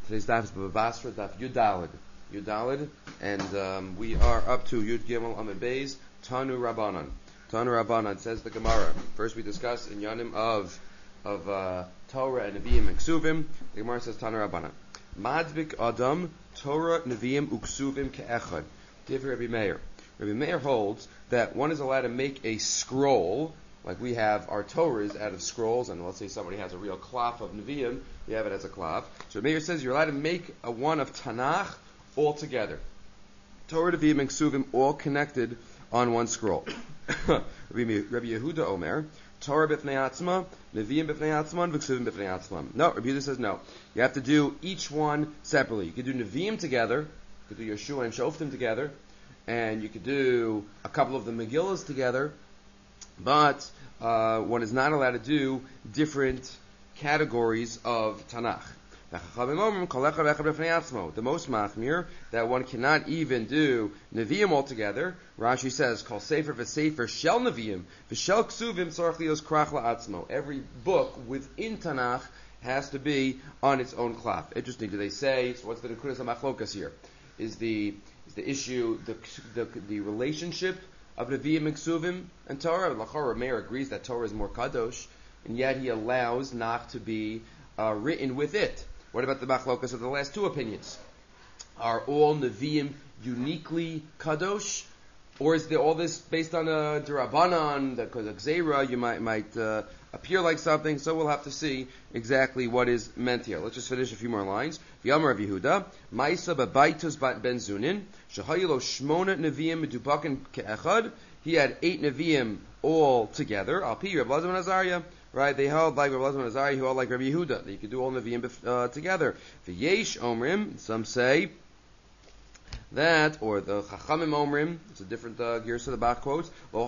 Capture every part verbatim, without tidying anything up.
Today's daf is Bava Basra, daf Yudalid. Yudalid, and um, we are up to Yud Gimel Amid Beis, Tanu Rabbanan. Tanu Rabbanan, says the Gemara. First we discuss in Yanim of of uh, Torah and Nevi'im and Ksuvim. The Gemara says Tanu Rabbanan. Madbik Adam, Torah, Nevi'im, Uksuvim Ke'echad. Div Rabbi Meir. Rabbi Meir holds that one is allowed to make a scroll, like we have our Torahs out of scrolls, and let's say somebody has a real klaf of Nevi'im, you have it as a klaf. So Rabbi Meir says you're allowed to make a one of Tanakh all together. Torah, Nevi'im, and Ksuvim all connected on one scroll. Rabbi Yehuda Omer, Torah b'fnei atzma, Nevi'im b'fnei atzma, and Ksuvim b'fnei atzma. No, Rabbi Yehuda says no. You have to do each one separately. You could do Nevi'im together, you could do Yeshua and Shoftim together, and you could do a couple of the Megillas together, but uh, one is not allowed to do different categories of Tanakh. The most machmir, that one cannot even do Nevi'im altogether. Rashi says, Kol Sefer v'Sefer Shel Nevi'im v'Shel Ksuvim tzarich lios krach la'atzmo. Every book within Tanakh has to be on its own klaf. Interesting. Do they say, so what's the Nekudas HaMachlokas here? Is the is the issue the the, the relationship of Nevi'im and Ksuvim and Torah? L'chorah Meir agrees that Torah is more kadosh, and yet he allows Nach to be uh, written with it. What about the machlokas of the last two opinions? Are all Nevi'im uniquely kadosh, or is there all this based on a derabanan? Because a gzeira you might might uh, appear like something. So we'll have to see exactly what is meant here. Let's just finish a few more lines. V'yamar Rav Yehuda, Ma'isa b'Baitus ben Zunin, shehayilo shmona Nevi'im medubakin ke'echad. He had eight Nevi'im all together. Al pi Rav Elazar ben Azariah. Right, they held like Rav Elazar ben Azariah, who held like Rabbi Yehuda, that you could do all Nevi'im uh, together. V'yesh omrim, some say that, or the Chachamim omrim, it's a different uh, gears to the Bach quotes. No,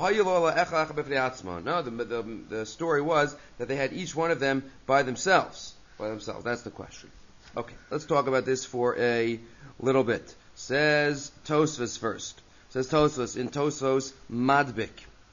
the, the the story was that they had each one of them by themselves. By themselves. That's the question. Okay, let's talk about this for a little bit. Says Tosfos first. Says Tosfos in Tosfos Madbik.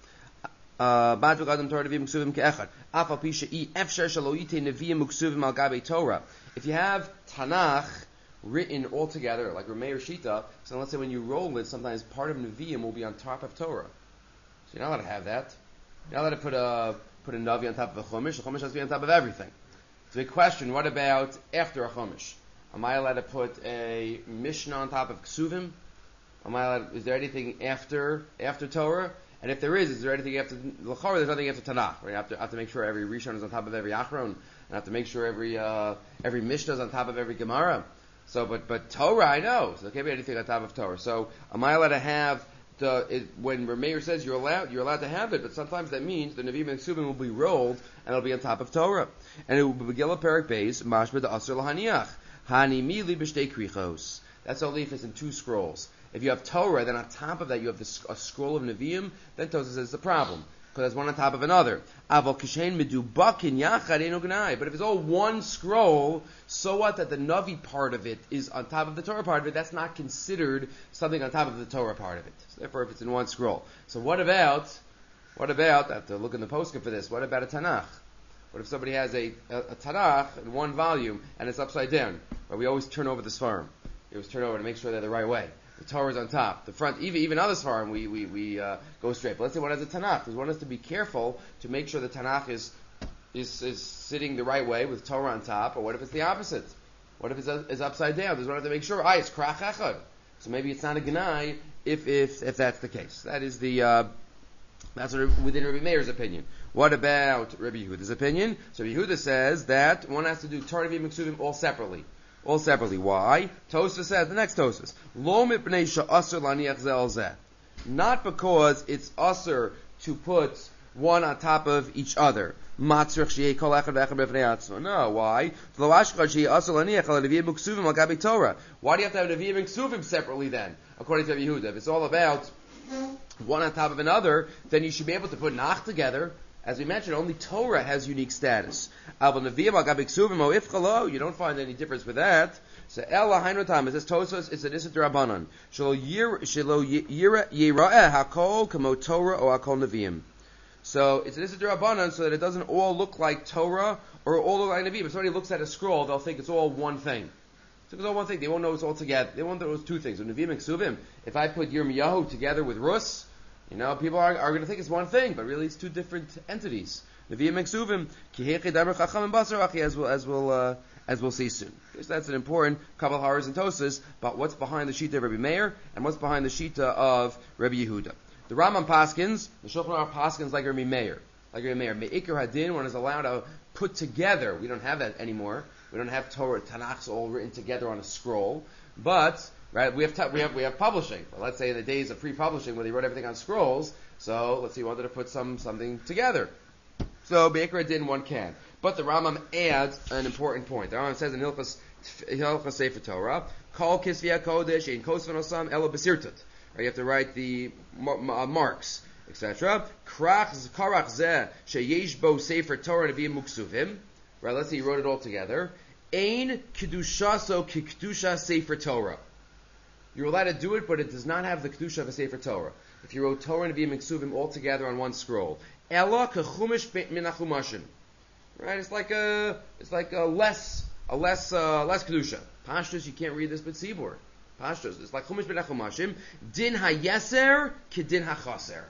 Madbik Adam Torah Nevi'im Ksuvim Ke'echad. Afal pi she'i efshar shelo yitei Nevi'im Uksuvim al gabe Torah. If you have Tanakh written all together, like Rameir Shita, so let's say when you roll it, sometimes part of Nevi'im will be on top of Torah. So you're not allowed to have that. You're not allowed to put a put a Navi on top of a Chumash. A Chumash has to be on top of everything. It's a big question. What about after a Chumash? Am I allowed to put a Mishnah on top of Ksuvim? Am I allowed, is there anything after after Torah? And if there is, is there anything after L'chorah? There's nothing after Tanakh. Right? I have to, I have to make sure every Rishon is on top of every Achron, and I have to make sure every uh, every Mishnah is on top of every Gemara. So, but but Torah, I know. So there can't be anything on top of Torah. So, am I allowed to have the it, when Rameir says you're allowed, you're allowed to have it, but sometimes that means the Nevi'im and Ksuvim will be rolled and it'll be on top of Torah, and it will be Megillah Perek Beis Mashma D'Asur L'Haniach Hani Mili B'Shtei Krichos. That's only if it's in two scrolls. If you have Torah, then on top of that you have the, a scroll of Nevi'im, then Tosfos says it's a problem, because there's one on top of another. But if it's all one scroll, so what that the Navi part of it is on top of the Torah part of it, that's not considered something on top of the Torah part of it. So therefore, if it's in one scroll. So what about, what about, I have to look in the postscript for this, what about a Tanakh? What if somebody has a, a, a Tanakh in one volume, and it's upside down? Well, we always turn over the Sfarim. We always turn over to make sure they're the right way. The Torah is on top. The front, even even other Sfarim, we we we uh, go straight. But let's say one has a Tanakh. We want us to be careful to make sure the Tanakh is is is sitting the right way with Torah on top. Or what if it's the opposite? What if it's, uh, it's upside down? There's one have to make sure. Ah, it's krach echad. So maybe it's not a Gnai if if if that's the case. That is the uh, that's what, within Rabbi Meir's opinion. What about Rabbi Yehuda's opinion? So Rabbi Yehuda says that one has to do Torah, Nevi'im, and Ksuvim all separately. All separately. Why? Tosfos says, the next Tosfos, Lo mipnei she'asur laniach zeh al zeh. Not because it's usur to put one on top of each other. Matzrich she'yeh kol echad v'echad b'fnei atzmo. No, why? Lo ashkar she'yeh asur laniach al Nevi'im u'Ksuvim al gabi Torah. Why do you have to have Nevi'im and Ksuvim separately then? According to Rabbi Yehuda, if it's all about one on top of another, then you should be able to put Nach together. As we mentioned, only Torah has unique status. You don't find any difference with that. So Ella Hainotam, it says Tosfos, it's an Issa D'Rabbanan. Shelo Yira Yira'eh Hakol Kamo Torah or Hakol Nevi'im. So it's an Issa D'Rabbanan so that it doesn't all look like Torah or all look like Nevi'im. If somebody looks at a scroll, they'll think it's all one thing. So it's all one thing. They won't know it's all together. They won't know it's two things. So Nevi'im and Ksuvim, if I put Yirmiyahu together with Rus, you know, people are, are going to think it's one thing, but really it's two different entities. Nevi'im and Ksuvim, Kihechi Damer Chacham and Basar Achi, as we'll, as we'll, uh, as we'll see soon. Okay, so that's an important couple of Haras and Tosas about what's behind the Shita of Rabbi Meir and what's behind the Shita of Rabbi Yehuda. The Rambam Paskins, the Shulchan Aruch Paskins like Rabbi Meir. Like Rabbi Meir. Me'ikr Hadin, one is allowed to put together. We don't have that anymore. We don't have Torah, Tanakhs all written together on a scroll. But, right, we have, t- we have, we have publishing. Well, let's say in the days of free publishing where they wrote everything on scrolls, so let's say you wanted to put some, something together. So, Me'ikr Hadin, one can. But the Rambam adds an important point. The Rambam says in Hilchas, Hilchas Sefer Torah, Kol Kisvei HaKodesh, Ein Kosvan Osam, Elo Besirtot. You have to write the uh, marks, et cetera. Krach Karach Zeh Sheyesh Bo Sefer Torah Nevi'im Muksuvim. Right, let's say you wrote it all together. Ein Kedushaso Kikdusha Sefer Torah. You're allowed to do it, but it does not have the Kedusha of a Sefer Torah. If you wrote Torah and Nevi'im Muksuvim all together on one scroll. Ela Kechumish Min HaChumashim. Right, it's like a, it's like a less, a less, uh, less Kedusha. Pashtus, you can't read this but Sibor. Pashtus, it's like Chumash ben HaChumashim. Din ha-yeser ke-din ha-chaser.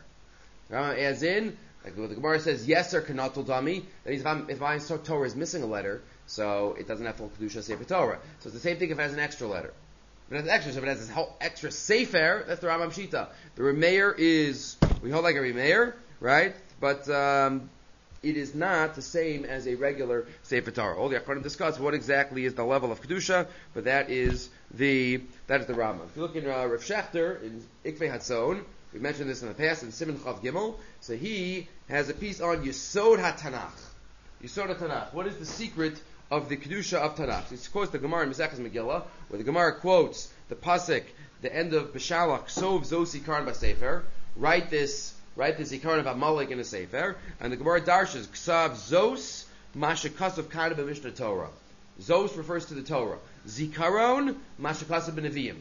As in, like the Gemara says, yeser kanatul dami. That means if, I'm, if my Torah is missing a letter, so it doesn't have full Kedusha Sefer Torah. So it's the same thing if it has an extra letter. If it has extra, so if it has this whole extra Sefer, that's the Rambam Shita. The Remeir is, we hold like a Remeir, right? But, um, it is not the same as a regular Sefer Torah. All the Achronim discuss what exactly is the level of Kedusha, but that is the that is the Rambam. If you look in uh, Rav Shechter, in Ikvei Hatzon, we mentioned this in the past, in Siman Chav Gimel, so he has a piece on Yesod HaTanach. Yesod HaTanach. What is the secret of the Kedusha of Tanakh? He quotes the Gemara in Mesechus Megillah, where the Gemara quotes the Pasuk, the end of Beshalach, Sov Zos Ikaron Basefer, write this Right, the Zikaron of Amalek in a Sefer, and the Gemara Darshes Ksav Zos Mashakasav Kana b'Mishnah Torah. Zos refers to the Torah. Zikaron Mashakasav b'Neviim.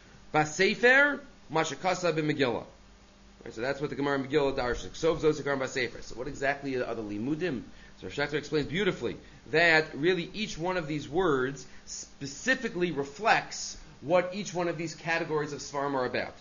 Basefer Mashakasav b'Megillah. Right, so that's what the Gemara Megillah Darshes. Ksav Zos Zikaron Basefer. So what exactly are the limudim? So Rav Shechter explains beautifully that really each one of these words specifically reflects what each one of these categories of Svarim are about.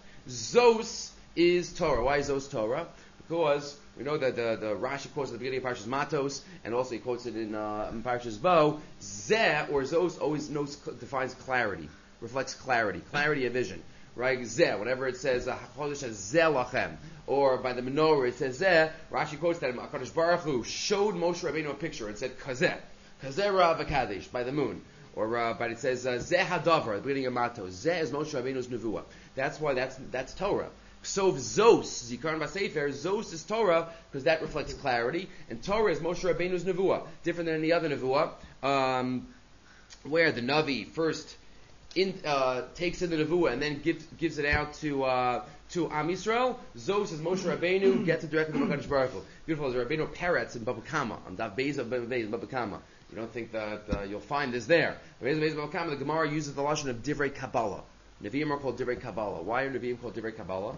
Zos is Torah. Why is Zos Torah? Because we know that the, the Rashi quotes at the beginning of Parshas Matos, and also he quotes it in, uh, in Parshas Bo. Zeh or Zos always knows, defines clarity, reflects clarity, clarity of vision. Right? Zeh, whenever it says Chodesh says Zeh Lachem, or by the menorah it says Zeh. Rashi quotes that HaKadosh Baruch Hu showed Moshe Rabbeinu a picture and said Kazeh, Kazeh Ra V'Kadesh by the moon. Or, uh, but it says Zeh Hadavar at the beginning of Matos. Zeh is Moshe Rabbeinu's nevuah. That's why that's that's Torah. So Zos, Zikaron Basefer, Zos is Torah, because that reflects clarity, and Torah is Moshe Rabbeinu's Nevuah, different than any other Nevuah, um, where the Navi first in, uh, takes in the Nevuah and then gives, gives it out to, uh, to Am Yisrael. Zos is Moshe Rabbeinu, gets it directly from HaKadosh Baruch Hu. Beautiful, there's Rabbeinu Peretz in Baba Kama, on Dav Beis of Beis in Baba Kama. You don't think that uh, you'll find this there. Beis of Beis Baba Kama, the Gemara uses the lashon of Divrei Kabbalah. Nevi'im are called Divrei Kabbalah. Why are Nevi'im called Divrei Kabbalah?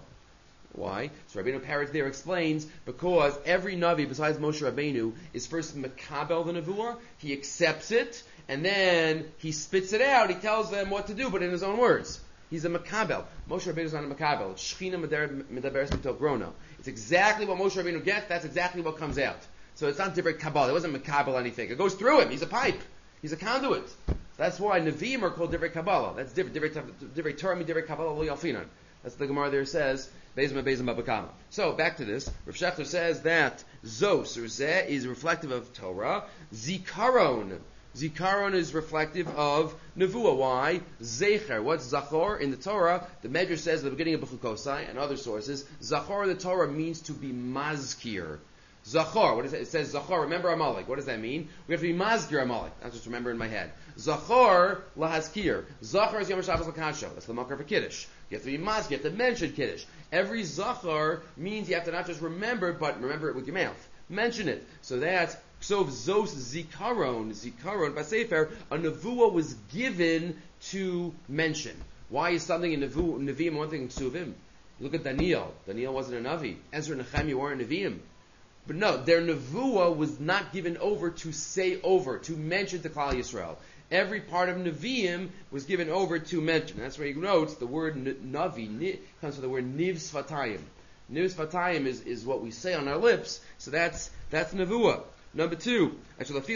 Why? So Rabbeinu Peretz there explains, because every Navi besides Moshe Rabbeinu is first Mekabel the Nevuah, he accepts it, and then he spits it out, he tells them what to do, but in his own words. He's a Mekabel. Moshe Rabbeinu is not a Mekabel. It's Shechina Medaberes B'To Grono. It's exactly what Moshe Rabbeinu gets, that's exactly what comes out. So it's not Divrei Kabbalah. It wasn't Mekabel anything. It goes through him. He's a pipe. He's a conduit. That's why Nevi'im are called Divrei Kabbalah. That's different. Divrei Torah mi Divrei Kabbalah lo yalfinan. That's what the Gemara there says. Bezim Bezim Babakama. So back to this. Rav Shechter says that Zos or Zeh is reflective of Torah. Zikaron. Zikaron is reflective of Nevuah. Why? Zecher. What's Zachor? In the Torah, the Medrash says at the beginning of Bechukosai and other sources, Zachor in the Torah means to be mazkir. Zachor, what is it? It says Zachor, remember Amalek. What does that mean? We have to be mazkir Amalek. I just remember in my head. Zachor lahazkir. Zachor is Yom Shabbos l'kasho. That's the makar for Kiddush. You have to be mazkir. You have to mention Kiddush. Every Zachor means you have to not just remember, but remember it with your mouth. Mention it. So that's so Zos Zikaron, Zikaron Basefer, a Nevuah was given to mention. Why is something in Nevu, Nevi'im one thing in Ksuvim? Look at Daniel. Daniel wasn't a Navi. Ezra and Nehemiah weren't Nevi'im. But no, their Nevuah was not given over to say over, to mention to Klal Yisrael. every part of Nevi'im was given over to mention. That's where he notes the word Navi ni, comes from the word Niv Sfatayim. Niv Sfatayim is, is what we say on our lips, so that's that's Nevuah. Number two, that's Rav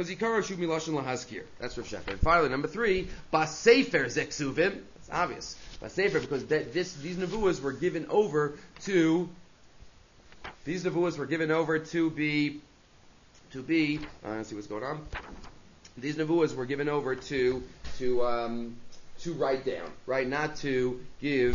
Shecher. And finally, number three, Basefer Zeksuvim. It's obvious. Basefer, because that, this, these Nevuahs were given over to, these Nevuahs were given over to be, to be, uh, let's see what's going on. These Nevuahs were given over to, to, um, to write down, right? Not to give,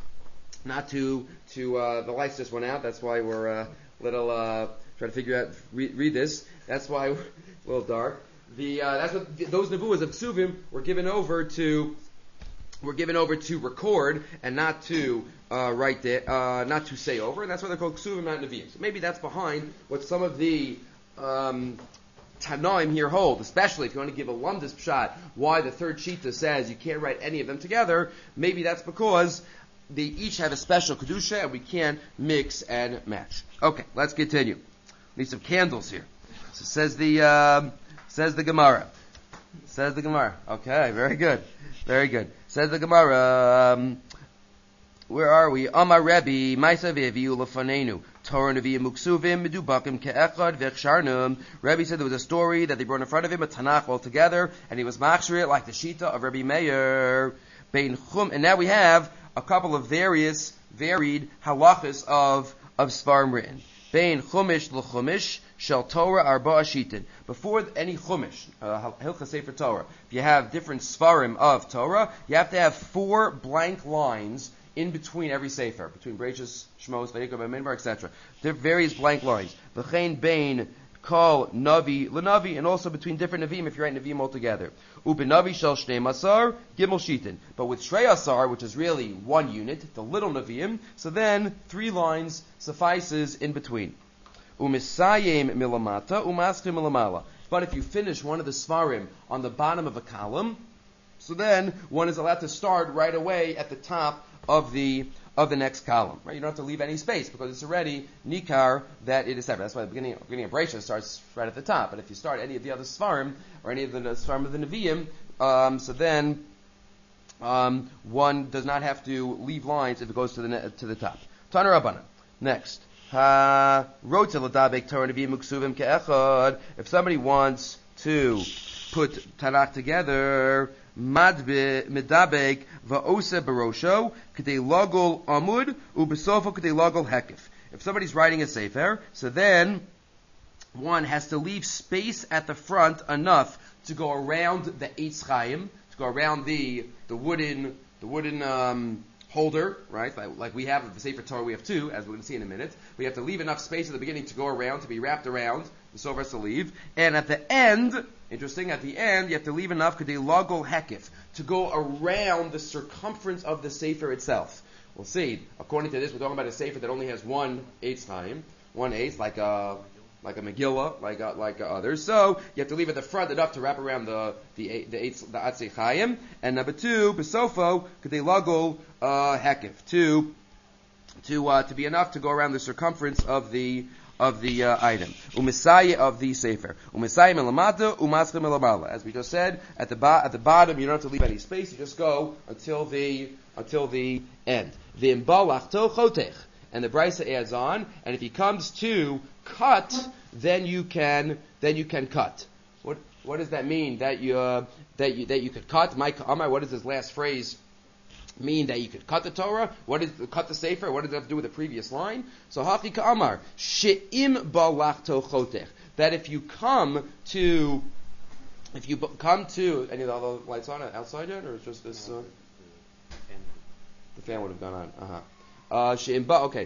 not to, to, uh, the lights just went out, that's why we're, a uh, little, uh, trying to figure out, read, read this. That's why it's a little dark. The uh, that's what the, those nevuahs of Ksuvim were given over to, were given over to record and not to uh, write the, uh, not to say over. And that's why they're called Ksuvim, not Nevi'im. So maybe that's behind what some of the um, Tanoim here hold. Especially if you want to give a lumdus pshat, why the third shita says you can't write any of them together. Maybe that's because they each have a special kedusha and we can't mix and match. Okay, let's continue. Need some candles here. So says the um, says the Gemara. Says the Gemara. Okay, very good, very good. Says the Gemara. Um, where are we? Amar Rebbe, Ma'asav Yeviu Lefanenu. Torah Nevi'im Uksuvim Medubakim Ke'echad V'Echsharnum. Rebbe said there was a story that they brought in front of him, a Tanakh all together, and he was machshir it like the Shita of Rebbe Meir. Bein Chum, and now we have a couple of various, varied halachas of of Svarim written. Bein Chumish l'Chumish shel Torah arba shitin. Before any Chumish, uh, Hilchas Sefer Torah, if you have different Svarim of Torah, you have to have four blank lines in between every Sefer, between Bereshis, Shmos, Vayikra, Bamidbar, et cetera. There are various blank lines. V'chein bein kol Navi l'Navi, and also between different Nevi'im if you write Nevi'im all together. U'benavi shel Shnei Masar Gimel Shitin. But with Shrei Asar, which is really one unit, the little Nevi'im, so then three lines suffices in between. U'misayim milamata u'maschim milamala. But if you finish one of the Svarim on the bottom of a column, so then one is allowed to start right away at the top of the of the next column. Right? You don't have to leave any space because it's already nikar that it is separate. That's why the beginning, beginning of Bereshit starts right at the top. But if you start any of the other Svarim or any of the Svarim of the Nevi'im, um, so then um, one does not have to leave lines if it goes to the ne- to the top. Taner Rabbanan. Next. Ha rotze l'dabek Torah Nevi'im uksuvim ke'echad. If somebody wants to put Tanakh together, madbe medabek va'ose barosho k'dei logol amud u'besofo k'dei logol hekif. If somebody's writing a sefer, so then one has to leave space at the front enough to go around the Eitz Chaim, to go around the the wooden the wooden um, holder, right? Like, like we have with the Sefer Torah, we have two, as we're going to see in a minute. We have to leave enough space at the beginning to go around, to be wrapped around. The sofer has to leave, and at the end, interesting, at the end you have to leave enough k'dei logol hekif, to go around the circumference of the sefer itself. We'll see. According to this, we're talking about a sefer that only has one Eitz Chaim, one Eitz, like a like a Megillah, like uh, like uh, others. So you have to leave at the front enough to wrap around the the the Eitz, the Atzei Chaim. And number two, besofo k'dei logol hekif, to to uh, to be enough to go around the circumference of the of the uh, item. Umisaya of the sefer. Umisaya melamata, umaschem melamala. As we just said, at the bo- at the bottom you don't have to leave any space. You just go until the until the end. V'imbalachto chotech. And the Brisa adds on, and if he comes to cut, then you can then you can cut. What what does that mean? That you uh, that you that you could cut? Mike Amar, what does this last phrase mean? That you could cut the Torah? What is cut the Sefer? What does it have to do with the previous line? So Hachi Ka'amar she'im balachto chotech. That if you come to if you come to any of the other lights on outside yet, or is just this? Uh, the fan would have gone on. Uh huh. Uh, okay,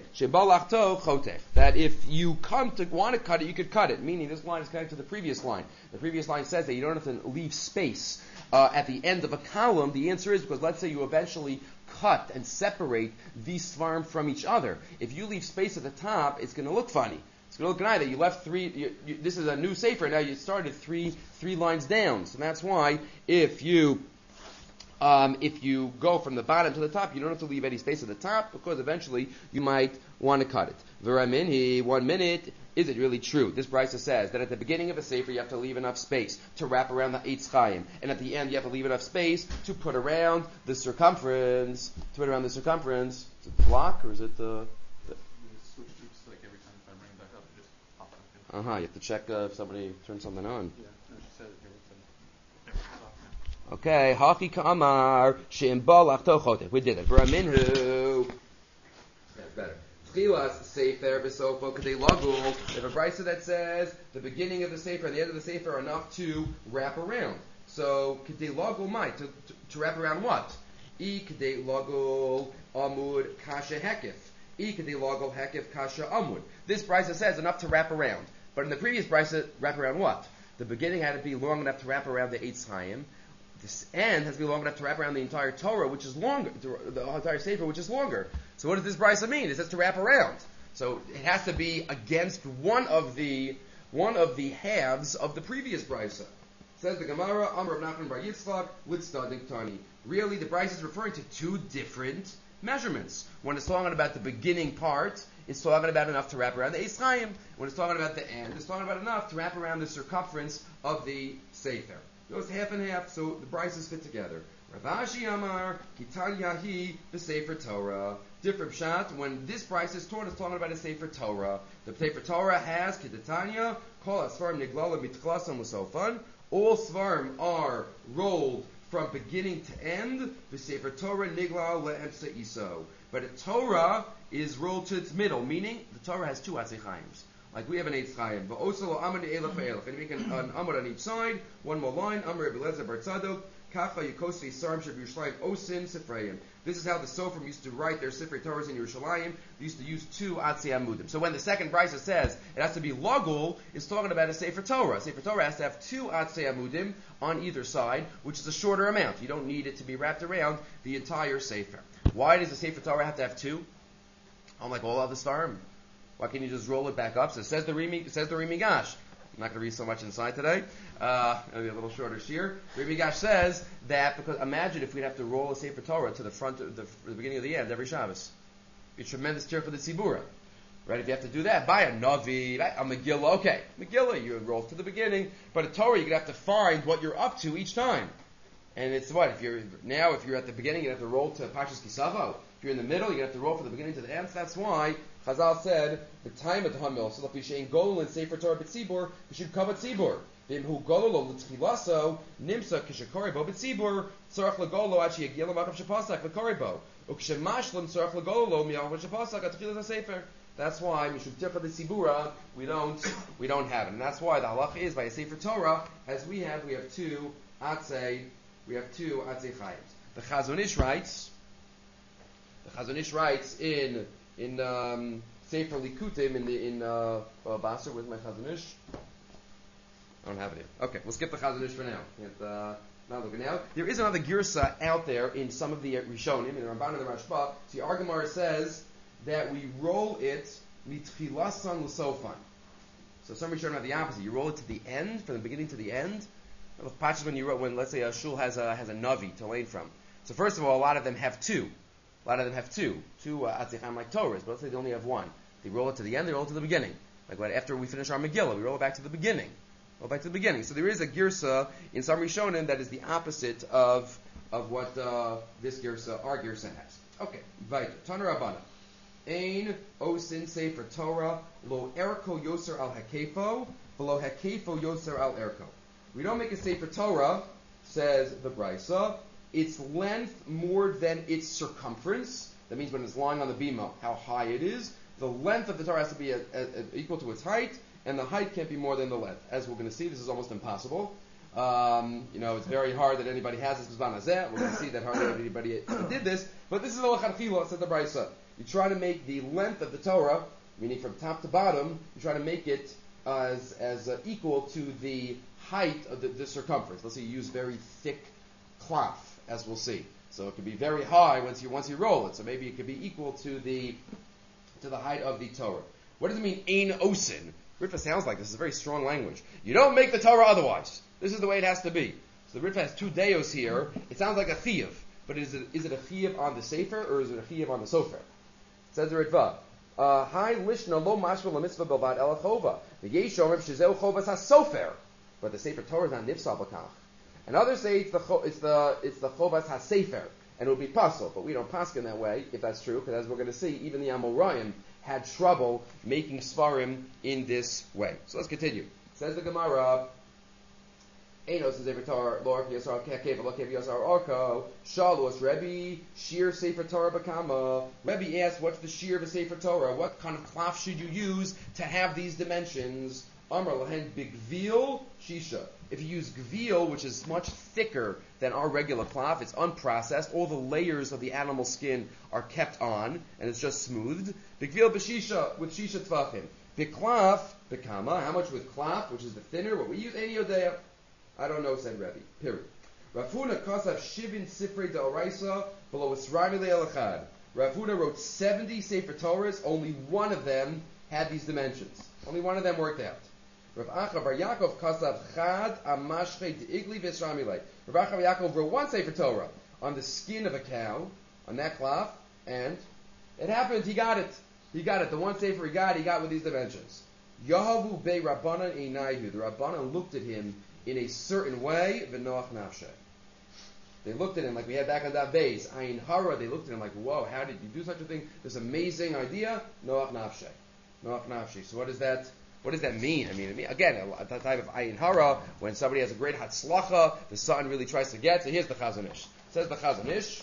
that if you come to want to cut it, you could cut it. Meaning, this line is connected to the previous line. The previous line says that you don't have to leave space uh, at the end of a column. The answer is because let's say you eventually cut and separate these svarim from each other. If you leave space at the top, it's going to look funny. It's going to look nice that you left three. You, you, this is a new sefer. Now you started three three lines down. So that's why if you Um, if you go from the bottom to the top, you don't have to leave any space at the top because eventually you might want to cut it. V'raminhi, one minute, is it really true? This brisa says that at the beginning of a sefer you have to leave enough space to wrap around the Eitz Chaim, and at the end you have to leave enough space to put around the circumference. To put around the circumference. Is it the block or is it the? the switch loops like every time if I bring it back up, it just pop up. Uh huh. You have to check uh, if somebody turns something on. Yeah, no, she said it here. It's a, Okay, Haki Kamar, Shim Balach Tochote. We did it. V'raminhu. That's better. Tchilas Sefer B'Sofo K'dei Lagul. They have a brisa that says the beginning of the Sefer and the end of the Sefer are enough to wrap around. So K'dei Lagul might to, to to wrap around what? I K'dei Lagul Amud Kasha Hekif. I K'dei Lagul Hekif Kasha Amud. This brisa says enough to wrap around. But in the previous brisa, wrap around what? The beginning had to be long enough to wrap around the Eitz Chaim. This end has to be long enough to wrap around the entire Torah, which is longer, the entire Sefer, which is longer. So what does this brisa mean? It says to wrap around. So it has to be against one of the one of the halves of the previous brisa. Says the Gemara, Amar Rav Nachman bar Yitzchak with Stadik Tani. Really, the brisa is referring to two different measurements. When it's talking about the beginning part, it's talking about enough to wrap around the Eitz Chaim. When it's talking about the end, it's talking about enough to wrap around the circumference of the Sefer. Goes half and half, so the brises fit together. Rav Ashi Amar, Kitan Yahi, the Sefer Torah. Different shot. When this brise is taught, it's talking about a Sefer Torah. The Sefer Torah has Kidatanya, Kol Asfarim Niglala Mitchlasam Musofan. All Svarim are rolled from beginning to end. The Sefer Torah Niglal Le'emsa Iso. But a Torah is rolled to its middle, meaning the Torah has two Atzechaims. Like we have an Eitz Chaim. But also Amar Ne'elach Ve'elach. And we make an, an Amar on each side, one more line, Amar Rebbe Lezer Bar Tzadok, Kacha Yekosvi Sarim Sheb Yerushalayim Osin Sifrayim. This is how the Sofrim used to write their Sifrei Torahs in Yerushalayim. They used to use two Atzei Amudim. So when the second brisa says it has to be Lagul, it's talking about a Sefer Torah. Sefer Torah has to have two Atzei Amudim on either side, which is a shorter amount. You don't need it to be wrapped around the entire Sefer. Why does the Sefer Torah have to have two? Unlike all other Starim. Why can't you just roll it back up? So it says the Rimi, says the Rimi Gash. I'm not going to read so much inside today. Uh, it'll be a little shorter shear. Rimi Gash says that because imagine if we'd have to roll a Sefer Torah to the front, of the, the beginning of the end every Shabbos. It'd be a tremendous tear for the Tzibura. Right? If you have to do that, buy a Navi, right? a Megillah. Okay, Megillah, you roll to the beginning. But a Torah, you're going to have to find what you're up to each time. And it's what? If you're now, if you're at the beginning, you have to roll to Pashas Kisavo. If you're in the middle, you have to roll from the beginning to the end. So that's why Chazal said the time of the Hamil. So if you shein golol and Sefer Torah b'tzibur, you should come at tzibur. V'im hu golol l'tzchilaso nimsa kishakoribo b'tzibur tzarach l'golo achi yagil l'makav shepasak l'koribo ukshemashlim tzarach l'golo miyav shepasak atchilas hasefer. That's why mishum tircha the tzibura we don't we don't have it, and that's why the halacha is by a Sefer Torah as we have we have two atzei we have two atzei chayim. The Chazon Ish writes. The Chazon Ish writes in in um, Sefer Likutim in the in uh, uh, Basra with my Chazon Ish. I don't have it here. Okay, we'll skip the Chazon Ish for now. And, uh, not looking now. There is another girsa out there in some of the Rishonim in the Ramban and the Rashba. See, our Gemara says that we roll it mitchilasan l'sofan. So some Rishonim have the opposite. You roll it to the end, from the beginning to the end. Patches when you roll, when let's say a shul has a has a navi to learn from. So first of all, a lot of them have two. A lot of them have two, two uh, atzecham like Torahs, but let's say they only have one. They roll it to the end, they roll it to the beginning. Like when, after we finish our Megillah, we roll it back to the beginning. Roll back to the beginning. So there is a girsa in some Rishonim that is the opposite of of what uh, this girsa, our girsa has. Okay, Vayta. Taner Rabbana. Ein osin sefer Torah lo erko yoser al hakefo, below hakefo yoser al erko. We don't make a sefer Torah, says the Brisa, its length more than its circumference. That means when it's lying on the bima, how high it is. The length of the Torah has to be a, a, a, equal to its height, and the height can't be more than the length. As we're going to see, this is almost impossible. Um, you know, it's very hard that anybody has this b'zman hazeh. We're going to see that hardly anybody did this. But this is a l'chadchila, said the Brisa. You try to make the length of the Torah, meaning from top to bottom, you try to make it uh, as, as uh, equal to the height of the, the circumference. Let's say you use very thick cloth, as we'll see. So it could be very high once you once you roll it. So maybe it could be equal to the to the height of the Torah. What does it mean, ein osin? Rifa sounds like this is very strong language. You don't make the Torah otherwise. This is the way it has to be. So the Ritva has two deos here. It sounds like a chiyuv, but is it is it a chiyuv on the sefer or is it a chiyuv on the sofer? It says the Ritva. Hi lishna lo mashma la mitzvah belvad el chova. The yesh omer shezeu chovas hasofer, but the sefer Torah is not nifsal b'kach. And others say it's the it's the it's the chovas hasefer, and it would be puzzle, but we don't paskin that way if that's true, because as we're going to see, even the Amoraim had trouble making svarim in this way. So let's continue. Says the Gemara. Enos is Sefer Torah, Lord Yasar Kekev, Lokev Yasar Arko, Shalos, Rebbe, Shir Sefer Torah Bakama. Rebbe asked, what's the Shir of a Sefer Torah? What kind of cloth should you use to have these dimensions? Amar Lahen Bigvil Shisha. If you use Gvil, which is much thicker than our regular cloth, it's unprocessed, all the layers of the animal skin are kept on, and it's just smoothed. Bigvil B'Shisha, with Shisha Tvachim. B'Klav, B'Kama, how much with cloth, which is the thinner, what we use, Eni Yodea. I don't know, said Rebbe. Period. Rafuna Kasav Shivin Sifrei D'Oraisa below Esrami Le'elachad. Rafuna wrote seventy Sefer Torahs. Only one of them had these dimensions. Only one of them worked out. Rav Acha Bar Yaakov Kasav Chad Amashche D'Igli V'Esrami Le. Rav Acha Bar Yaakov wrote one Sefer Torah on the skin of a cow, on that cloth, and it happened. He got it. He got it. The one Sefer he got, he got with these dimensions. Yahavu Bei Rabbanan Einayhu. The Rabbanan looked at him in a certain way, v'noach nafshe. They looked at him like we had back on that base. Ayin hara, they looked at him like, whoa, how did you do such a thing? This amazing idea, noach nafshe. Noach nafshe. So what does that, what does that mean? I mean, I mean again, at the type of ayin hara, when somebody has a great hatzlacha, the son really tries to get, so here's the Chazon Ish. Says the Chazon Ish,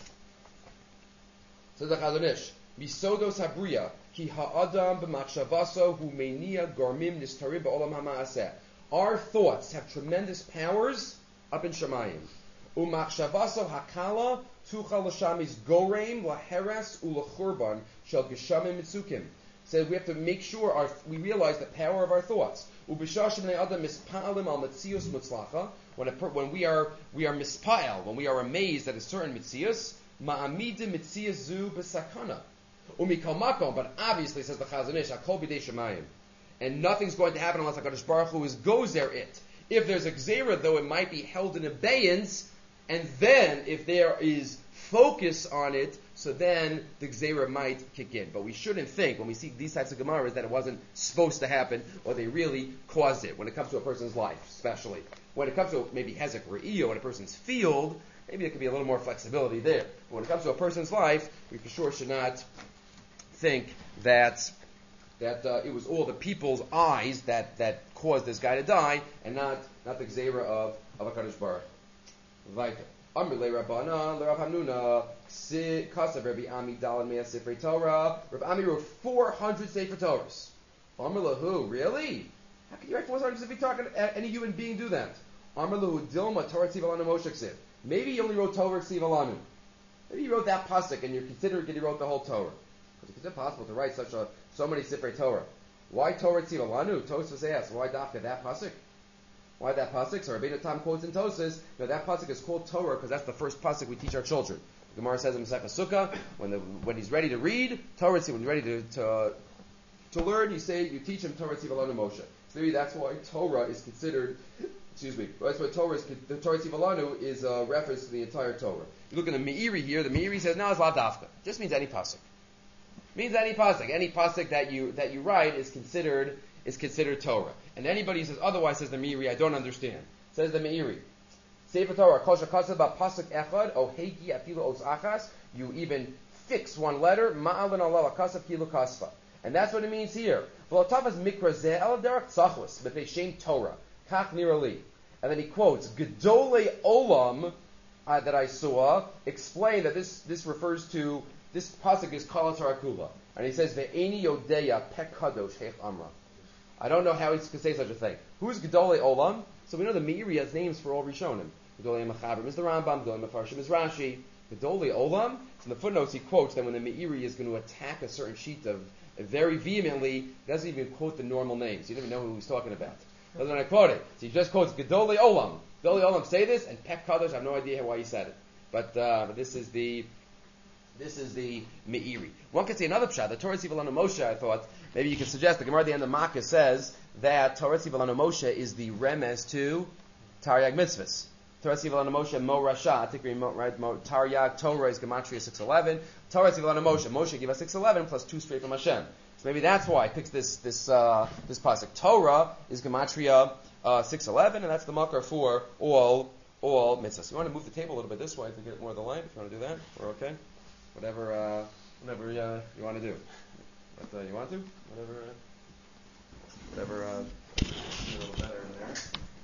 says the Chazon Ish, misodos habriya, ki ha'adam b'machshavaso hu meinia gormim nistarim ba'olam ha'ma'aseh. Our thoughts have tremendous powers up in Shemayim. Umachshavaso hakala tucha l'shamis goreim laheres ulachurban shel geshamim mitzukim. Says we have to make sure our we realize the power of our thoughts. Ubishashim adam mispa'alim al mitzius mutzlacha. When a, when we are we are mispa'al, when we are amazed at a certain mitzius, ma'amidim mitzius zu b'sakana. Umikal makom, but obviously says the Chazon Ish, hakol b'dei Shemayim. And nothing's going to happen unless HaKadosh Baruch Hu is gozer it. If there's a gzera, though, it might be held in abeyance, and then if there is focus on it, so then the gzera might kick in. But we shouldn't think, when we see these types of gemaras, that it wasn't supposed to happen, or they really caused it, when it comes to a person's life, especially. When it comes to maybe hezek re'iyah, in a person's field, maybe there could be a little more flexibility there. But when it comes to a person's life, we for sure should not think that that uh, it was all the people's eyes that, that caused this guy to die, and not not the gzeira of of HaKadosh Baruch. Vayta. Amr le Rabbana le Rav Hamnuna kasav Rabbi Ami Dalan Mea Sifrei Torah. Rav Ami wrote four hundred Sefer Torahs. Amr lahu, really? How can you write four hundred Sefer Torah? Any human being do that? Amr lahu Dilma Torah Tziv Alanu Moshe Ksiv. Maybe he only wrote Torah Tziv Alanu. Maybe he wrote that pasuk, and you're considering that he wrote the whole Torah. Because it's impossible to write such a so many Sifrei Torah. Why Torah Tziv Alanu? Tosfos asks, why Dafka that pasuk? Why that pasuk? So Rabbeinu Tam quotes in Tosfos, no, that pasuk is called Torah because that's the first pasuk we teach our children. The Gemara says in Masechah Sukkah, when the, when he's ready to read Torah, when he's ready to to, to learn, you say you teach him Torah Tziv Alanu Moshe. So maybe that's why Torah is considered. Excuse me. That's why Torah is the Torah Tziv Alanu is a reference to the entire Torah. You look at the Meiri here. The Meiri says no, it's la Dafka. It just means any pasuk. Means any pasuk. Any pasuk that you that you write is considered is considered Torah. And anybody who says otherwise, says the Meiri, I don't understand. Says the Meiri. Sefer Torah, kol shekasav ba pasuk echad, o heiki afilu os achas, you even fix one letter, ma'alin Allah kasav kilu kasva. And that's what it means here. V'lotavas mikra zeh el derech tzachus, b'fei shem Torah, kach nirali. And then he quotes, Gedolei Olam, uh, that I saw, explain that this, this refers to this pasuk is Kol Torah Kula, and he says Ve'eni Yodeya Pek Kadosh Heich Amra. I don't know how he could say such a thing. Who is Gedolei Olam? So we know the Meiri has names for all Rishonim. Gedolei Mechaber is the Rambam. Gedolei Mefarshim is Rashi. Gedolei Olam. So in the footnotes he quotes that when the Meiri is going to attack a certain sheet of very vehemently, he doesn't even quote the normal names. He doesn't even know who he's talking about. Doesn't want to quote it. So he just quotes Gedolei Olam. Gedolei Olam say this, and Pek Kadosh. I have no idea why he said it, but uh, but this is the. This is the Meiri. One could say another pshat. The Torah Tziv Alanu Moshe, I thought, maybe you could suggest, the Gemara at the end of Makkah says that Torah Tziv Alanu Moshe is the remes to Taryag Mitzvahs. Torah Sivalana Moshe Mo Rasha. I think we right. Mo Taryag Torah is gematria six eleven. Torah Sivalana Moshe. Moshe gave us six eleven plus two straight from Hashem. So maybe that's why I picked this this uh, this pasuk. Torah is gematria uh, six eleven, and that's the makar for all all mitzvahs. You want to move the table a little bit this way to get more of the light. If you want to do that, we're okay. Whatever uh, whatever uh, you want to do. But, uh, you want to whatever uh, whatever uh, a little better in there.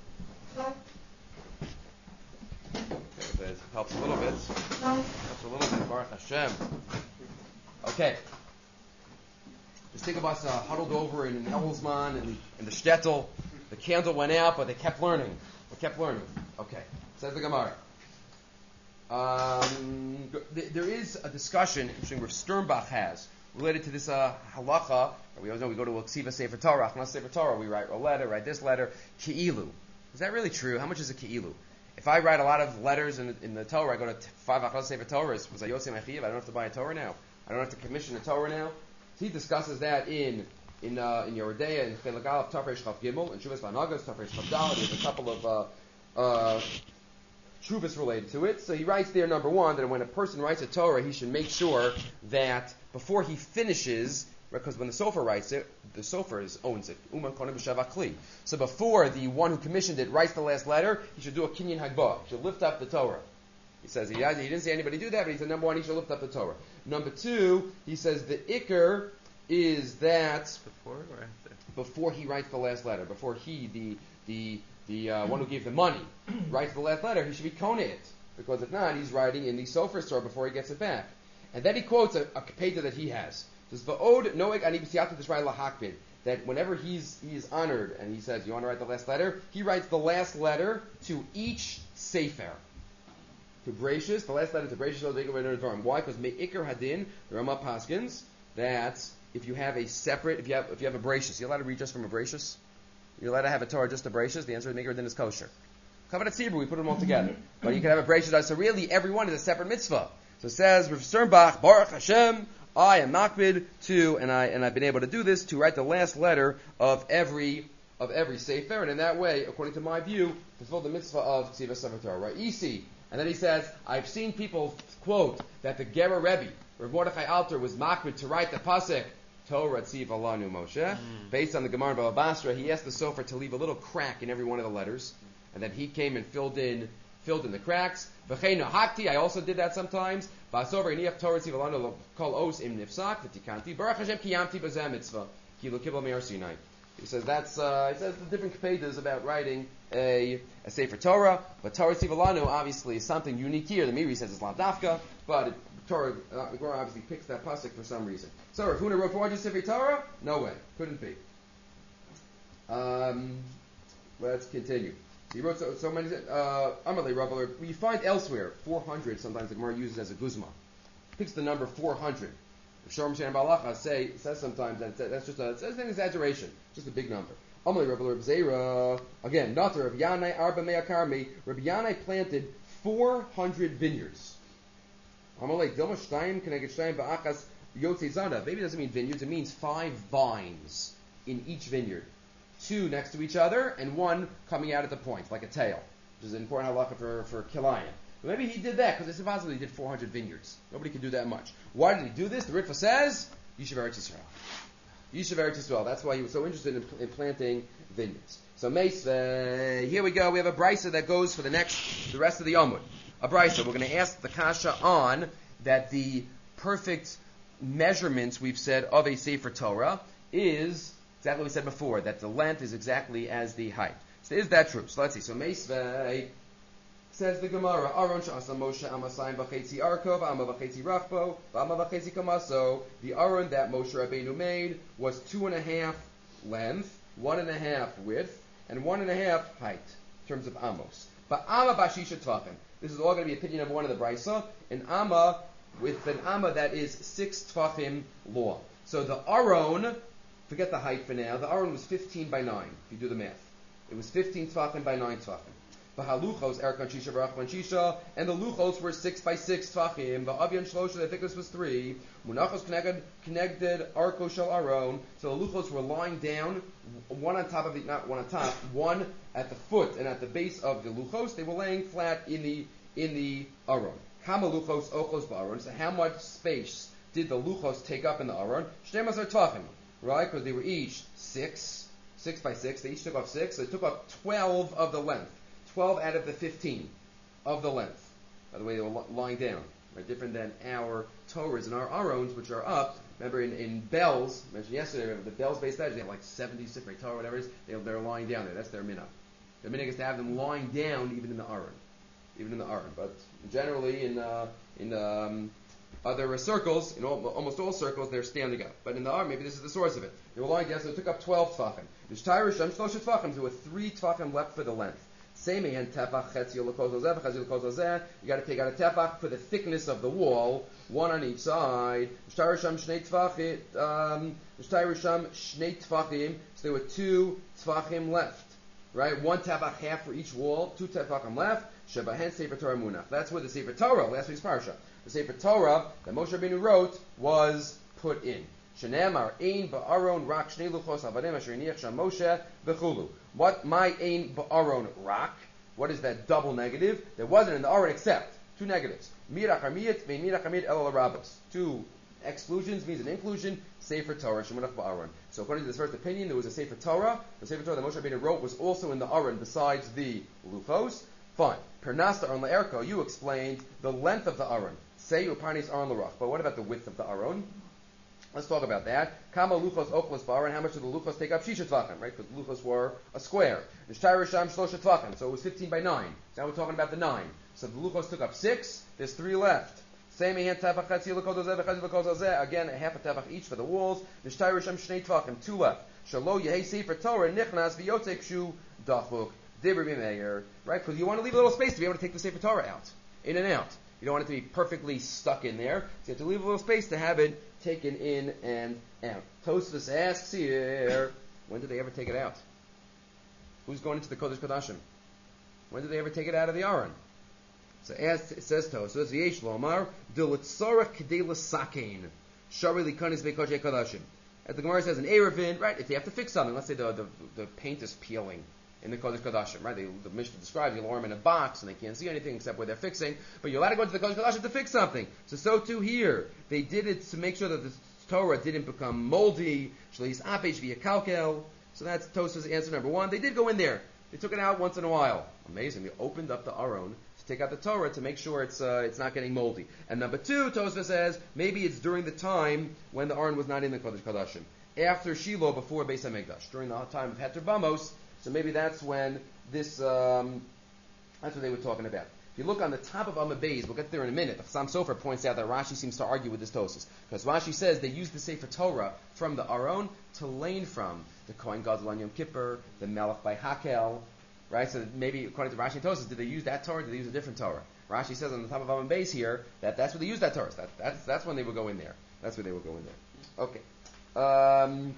Okay, it helps a little bit. Helps a little bit. Baruch Hashem. Okay. Just think of us uh, huddled over in Ellsman and in the shtetl. The candle went out, but they kept learning. They kept learning. Okay. Says the Gemara. Um, th- there is a discussion, interesting, Rav Sternbach has related to this uh, halacha. We always know we go to a ksiva sefer Torah, Achnas sefer Torah. We write a letter, write this letter, ki'ilu. Is that really true? How much is a ki'ilu? If I write a lot of letters in the, in the Torah, I go to t- five Achnas sefer Torahs. Was I Yosei Mechiv? I don't have to buy a Torah now. I don't have to commission a Torah now. So he discusses that in in uh, in Yerodea, in Chelik Aleph, Tafresh Chav Gimel, in Shuvas Vanagas, Tafresh Chav Daled. There's a couple of uh, uh, Shuvas related to it. So he writes there, number one, that when a person writes a Torah, he should make sure that before he finishes, because when the sofer writes it, the sofer is, owns it. Uman konim b'shavah kli. So before the one who commissioned it writes the last letter, he should do a kinyan hagbah. He should lift up the Torah. He says, he, he didn't say anybody do that, but he said, number one, he should lift up the Torah. Number two, he says the ikr is that Before or after? before he writes the last letter, before he, the the the uh, one who gave the money, writes the last letter, he should be kona it. Because if not, he's writing in the sofer store before he gets it back. And then he quotes a, a kapeta that he has. Says, V'od noeg ani b'siyata t'shrai lahakbid. That whenever he's he is honored and he says, you want to write the last letter? He writes the last letter to each sefer. To Bereshis, the last letter to Bereshis. Why? Because me'ikr hadin, the Rama Paskins, that if you have a separate, if you have if you have a Bereshis, you're allowed to read just from a Bereshis? You're allowed to have a Torah just a Bereshis? The answer is me'ikr hadin is kosher. Chavat Tzibur, we put them all together. But you can have a Bereshis. So really, every one is a separate mitzvah. So it says, Rav Sternbach, Baruch Hashem, I am makbid to, and I and I've been able to do this to write the last letter of every of every sefer, and in that way, according to my view, fulfill the mitzvah of ksiva sefer Torah. Right? Isi. And then he says, I've seen people quote that the Gera Rebbe, Rav Mordechai Alter, was makbid to write the pasuk Torah tziv alanu Moshe. Mm. Based on the Gemara in Bava Basra, he asked the sofer to leave a little crack in every one of the letters, and then he came and filled in filled in the cracks. V'chein hakti, I also did that sometimes. V'asover iniach Torah tziv alanu kol os im nifsak v'tikanti Baruch Hashem kiyamti b'zeh mitzvah kilu kibla me'ar Sinai. He says that's uh, he says the different kepedas about writing a, a sefer Torah, but Torah tziv alanu obviously is something unique here. The Miri says it's lavdafka, but it, Torah uh, the Gemara obviously picks that pasuk for some reason. So Rav Huna wrote four hundred sefer Torah? No way, couldn't be. Um, let's continue. So he wrote so, so many. Uh, Amalei Rabbaler. We find elsewhere four hundred. Sometimes the Gemara uses as a guzma. Picks the number four hundred. Shalom Shem Balacha say says sometimes that that's just a it's an exaggeration, just a big number. Amalei Rabbaler Zera again. Not Rabbi Yanai Arba Mea Karmi. Rabbi Yanai planted four hundred vineyards. Amalei Dilma Shtayim Keneged Shtayim Ba'achas Yotzei Zada. Maybe it doesn't mean vineyards. It means five vines in each vineyard. Two next to each other, and one coming out at the point, like a tail, which is an important halacha for, for Kilayim. But maybe he did that, because it's impossible he did four hundred vineyards. Nobody can do that much. Why did he do this? The Ritva says, Yishuv Eretz Yisrael. Yishuv Eretz Yisrael. That's why he was so interested in, in planting vineyards. So Meisveh, here we go. We have a brisa that goes for the next, the rest of the Yomud. A brisa. We're going to ask the kasha on that the perfect measurements, we've said, of a Sefer Torah is exactly what we said before, that the length is exactly as the height. So is that true? So let's see. So Meisvei says the Gemara, Aron she'asa Moshe amasayim v'chetzi arko v'ama v'chetzi rachbo v'ama v'chetzi kamaso. The Aron that Moshe Rabbeinu made was two and a half length, one and a half width, and one and a half height in terms of amos. But ama bashisha tvachim. This is all going to be opinion number one of the brisa. An ama with an ama that is six tvachim long. So the Aron. Forget the height for now. The Aron was fifteen by nine, if you do the math. It was fifteen tvachim by nine tvachim. V'haluchos erkan shisha v'rachman shisha, and the luchos were six by six tfachim. V'avyan shlosha, the thickness was three. Munachos connected connected arko shel aron. So the luchos were lying down, one on top of the not one on top, one at the foot and at the base of the luchos. They were laying flat in the in the aron. Kama luchos ochos ba'aron. So how much space did the luchos take up in the aron? Shnei are tfachim, right? Because they were each six, six by six. They each took up six. So they took up twelve of the length. twelve out of the fifteen of the length. By the way, they were lying down. Right? Different than our Torahs and our Arons, which are up. Remember, in, in bells, mentioned yesterday, remember, the bells based edge, they have like seventy Sifrei Torah, whatever it is, they, they're lying down there. That's their minhag. Their minhag is to have them lying down even in the Aron. Even in the Aron. But generally, in uh, in um, other uh, circles, in all, almost all circles, they're standing up. But in the Aron, maybe this is the source of it. They were lying down, so it took up twelve Tvachim. There's Tyrisham, Shloshet Tvachim, so there were three Tvachim left for the length. Same and tefach chetzi l'koz ozeh v'chetzi l'koz ozeh. You got to take out a tefach for the thickness of the wall, one on each side. Shtayrisham shnei tefachim. Shtayrisham shnei tefachim. So there were two tefachim left, right? One tefach half for each wall, two tefachim left. Shebahen Sefer Torah munach. That's where the Sefer Torah, last week's parsha, the Sefer Torah that Moshe Rabbeinu wrote was put in. Shenemar ein ba'aron rak shnei luchos avadim asher iniach sham Moshe v'chulu. What my ein ba'aron rak? What is that double negative? There wasn't in the aron except two negatives. Mirach hamiyat ve'in mirach hamiyat el rabos. Two exclusions means an inclusion. Sefer Torah shemunach ba'aron. So according to this first opinion, there was a Sefer Torah. The Sefer Torah that Moshe Rabbeinu wrote was also in the aron besides the luchos. Fine. Pernasta aron la'erko. You explained the length of the aron. Say uparnis aron l'rach. But what about the width of the aron? Let's talk about that. Kama luchos ochlos ba'aron. How much did the luchos take up? Shisha tvachim, right? Because the luchos were a square. Nishtayr shlosha tvachim. So it was fifteen by nine. Now we're talking about the nine. So the luchos took up six. There's three left. Same hand tefach chetzi l'koz ozeh v'chetzi l'koz ozeh. Again, a half a tefach each for the walls. Nishtayr shnei tvachim. Two left. Shalo yehei sefer Torah nichnas v'yotzei kshu dachuk. Dibur b'meir. Right? Because you want to leave a little space to be able to take the sefer Torah out, in and out. You don't want it to be perfectly stuck in there. So you have to leave a little space to have it taken in and out. Tosfos asks here, when did they ever take it out? Who's going into the Kodesh Kodashim? When did they ever take it out of the Aron? So as it says Tosfos, V'yesh lomar d'litzorach k'dei l'sakein shari likanis be'kodshei kodashim. As the Gemara says in Erevin, right? If they have to fix something, let's say the the, the paint is peeling in the Kodesh Kodashim, right? They, the Mishnah describes you'll arm in a box and they can't see anything except where they're fixing, but you're allowed to go into the Kodesh Kodashim to fix something. So, so too here. They did it to make sure that the Torah didn't become moldy. Shleis apesh via kalkel. So that's Tosfos' answer number one. They did go in there. They took it out once in a while. Amazing. They opened up the Aron to take out the Torah to make sure it's uh, it's not getting moldy. And number two, Tosfos says, maybe it's during the time when the Aron was not in the Kodesh Kodashim. After Shiloh, before Beis HaMikdash. During the time of Heter Bamos. So maybe that's when this, um, that's what they were talking about. If you look on the top of Amud Beis, we'll get there in a minute. The Chassam Sofer points out that Rashi seems to argue with this Tosfos. Because Rashi says they used the Sefer Torah from the Aron to lane from the Kohen Gadol on Yom Kippur, the Melech by Hakel, right? So maybe according to Rashi and Tosfos, did they use that Torah or did they use a different Torah? Rashi says on the top of Amud Beis here that that's where they used that Torah. That, that's, that's when they would go in there. That's where they would go in there. Okay. Um,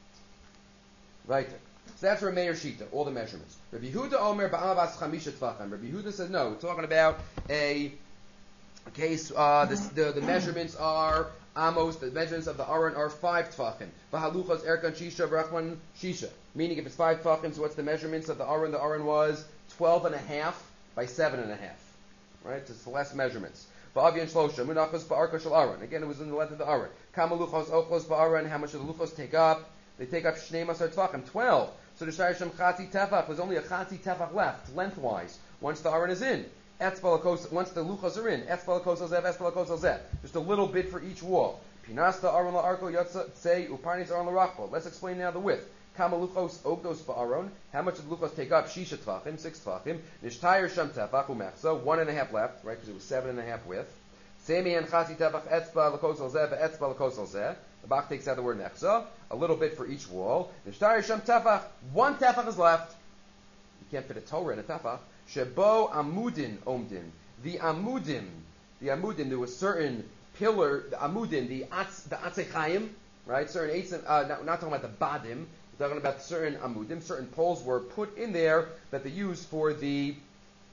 right there. So that's Rameir Shita, all the measurements. Rabbi Yehuda Omer ba'avas chamisha tvachim. Rabbi Yehuda says no. We're talking about a, a case. Uh, this, the the measurements are amos. The measurements of the aron are five tvachim. V'haluchos erkan shisha v'rachman shisha. Meaning, if it's five tvachim, so what's the measurements of the aron? The aron was twelve and a half by seven and a half. Right. So it's the less measurements. V'avyan shlosha munachos ba'arka shel aron. Again, it was in the length of the aron. Kama luchos ochlos ba'aron. How much do the luchos take up? They take up shnei masar tvachim, twelve. So the Shayasham Chati Tefach was only a Chati Tefach left, lengthwise, once the Aron is in. Once the Luchos are in. Just a little bit for each wall. Pinasta Aron La'arko Yotzei Uparnis Aron La'rachbo. Let's explain now the width. Kama Luchos Ogdos Ba'aron. How much did Luchos take up? Shisha Tvachim, six Tvachim. Nishtayr Sham Tefach Umechso. One and a half left, right, because it was seven and a half width. Semi and Chati Tefach Etzba L'kosel Zeh Ve'etzba L'kosel Zeh. The Bach takes out the word nechza, a little bit for each wall. Nishtayr Sham Tefach, one Tefach is left. You can't fit a Torah in a Tefach. Shebo Amudin Omdin. The Amudim, the Amudim, there was certain pillar, the Amudim, the Atz, the Atzechayim, right? Certain eights, uh, not, not talking about the Badim, we're talking about certain Amudim, certain poles were put in there that they used for the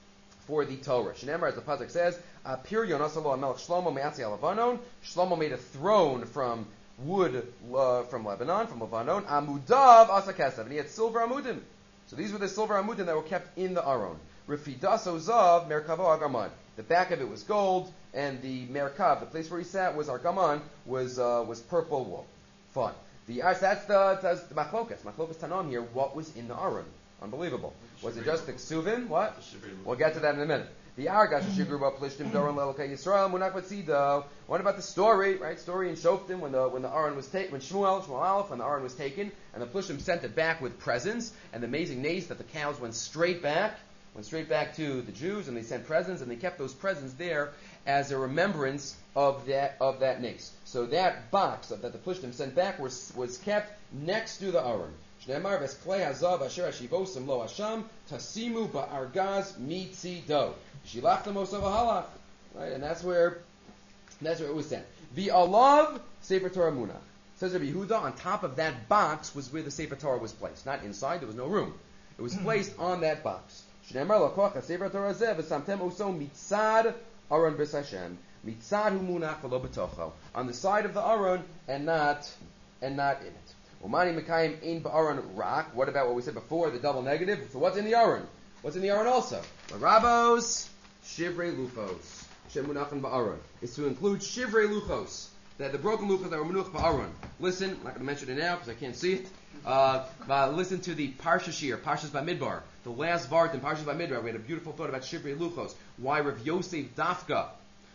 for the Torah. Shneimar, as the pasuk says, Apir Yonasalo Melech Shlomo Me'atzi Alavanon. Shlomo made a throne from wood uh, from Lebanon, from Lebanon. Amudav Asa Kesav, and he had silver amudim. So these were the silver amudim that were kept in the Aron. Refidaso Zav Merkavo Agaman. The back of it was gold, and the Merkav, the place where he sat, was Argaman, was uh, was purple wool. Fine. The uh, that's the that's the Machlokas. Machlokas Tanon here. What was in the Aron? Unbelievable. Was it just the Ksuvim? What? We'll get to that in a minute. The Argash Shigruba Plishtim Doron Lelokai Yisrael Munak Batzido. What about the story? Right, story in Shoftim when the when the Aron was taken, when Shmuel Shmuel Aleph when the Aron was taken, and the Plishtim sent it back with presents, and the amazing nace that the cows went straight back, went straight back to the Jews, and they sent presents, and they kept those presents there as a remembrance of that of that nace. So that box that the Plishtim sent back was was kept next to the Aron. Shneimar v'esklei hazav asher hashivosim lo hasham tasimu ba'argaz mitzido. Shilachtem osav halach. Right, and that's where that's where it was sent. V'alav Sefer Torah munach. Says Rabbi Yehuda, on top of that box was where the Sefer Torah was placed. Not inside, there was no room. It was placed on that box. Shneimar lakoch Sefer Torah zeh v'samtem oso mitzad Aron b'es Hashem. Mitzad hu munach v'lo b'tocho. On the side of the Aron and not and not in it. Umani Mekayim in Ba'aron Rak. What about what we said before, the double negative? So what's in the Aron? What's in the Aron also? Rabos, Shivrei Luchos. Shemunachim Ba'aron. Is to include Shivrei Luchos. That the broken Luchos that were Menuch Ba'aron. Listen, I'm not going to mention it now because I can't see it. Uh, but listen to the Parsha Shir, Parshas Bamidbar. The last Vart in Parshas Bamidbar. We had a beautiful thought about Shivrei Luchos. Why Rav Yosef Dafka